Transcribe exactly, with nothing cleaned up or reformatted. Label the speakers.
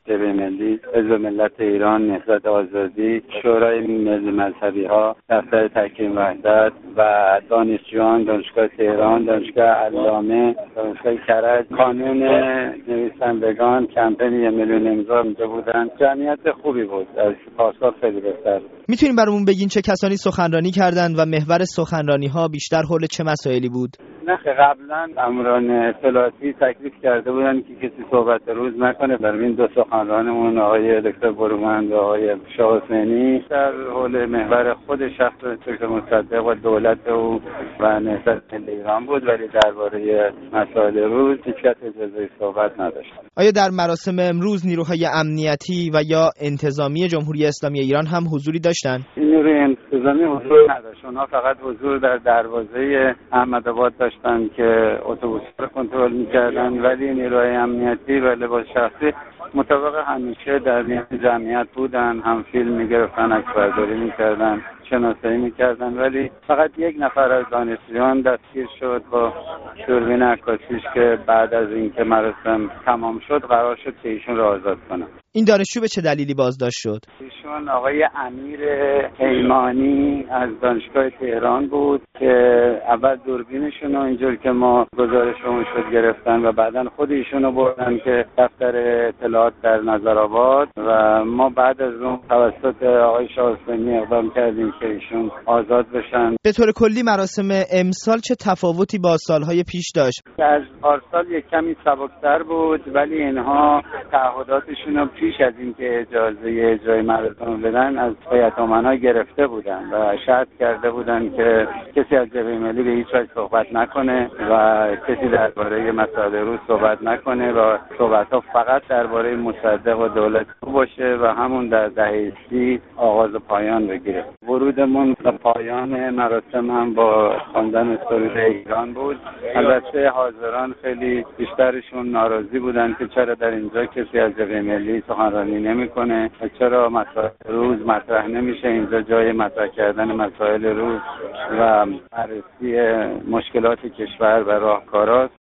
Speaker 1: جبهه ملی، حزب ملت ایران، نهضت آزادی، شورای ملی مذهبی ها، دفتر تحکیم وحدت و دانشجویان دانشگاه تهران، دانشگاه علامه، دانشگاه کرج، کانون نویسندگان، کمپین یک میلیون امضا اونجا بودن. جمعیت خوبی بود، از پارسال خیلی بهتر.
Speaker 2: میتونین برامون بگین چه کسانی سخنرانی کردند و محور سخنرانی ها بیشتر حول چه مسائلی بود؟
Speaker 1: نه قبلا امران اطلاعاتی تکلیف کرده بودن که کسی صحبت روز نکنه. برای این دو سخنرانمون آقای دکتر برومند و آقای شاه حسینی در حول محور خود شخص دکتر مصدق و دولت او و نهضت ملی ایران بود، ولی درباره مسائل روز هیچ کس اجازه صحبت نداشت.
Speaker 2: آیا در مراسم امروز نیروهای امنیتی و یا انتظامی جمهوری اسلامی ایران هم حضوری داشتن؟
Speaker 1: نیروی انتظامی حضور نداشت. اونها فقط حضور در دروازه احمدآباد داشتن که اتوبوس رو کنترل می‌کردن، ولی نیروهای امنیتی و لباس شخصی مطابق همیشه در میان جمعیت بودن، هم فیلم می‌گرفتن، عکسبرداری می‌کردن، شناسایی می‌کردن، ولی فقط یک نفر از دانشجویان دستگیر شد با دوربین عکاسیش که بعد از اینکه مراسم تمام شد قرار شد که ایشون را آزاد کنن.
Speaker 2: این دانشجو به چه دلیلی بازداشت شد؟
Speaker 1: ایشون آقای امیر پیمانی از دانشگاه تهران بود که اول دوربینشون رو اینجور که ما گزارشمون شد گرفتن و بعداً خود ایشون رو بردن که دفتر اطلاعات در نظرآباد و ما بعد از اون توسط آقای شاه حسینی اقدام کردیم که ایشون آزاد بشن.
Speaker 2: به طور کلی مراسم امسال چه تفاوتی با سالهای پیش داشت؟
Speaker 1: از پارسال یک کمی سبکتر بود، ولی اینها تعهداتشون رو پیش از اینکه اجازه اجرای مراسم بدن از هیئت امنا گرفته بودن و شرط کرده بودن که کسی از جبهه ملی به هیچ وجه صحبت نکنه و کسی درباره مسائل روز صحبت نکنه و صحبت‌ها فقط درباره مصدق و دولت باشه و همون در دهه سی آغاز و پایان بگیره. ورودمون به پایان مراسم هم با خواندن سرود ایران بود. البته حاضران خیلی بیشترشون ناراضی بودن که چرا در اینجا کسی از جبهه ملی سخنرانی نمی‌کنه و چرا مسائل روز مطرح نمیشه. اینجا جای مطرح کردن مسائل روز و بررسی مشکلات کشور و راهکاراست.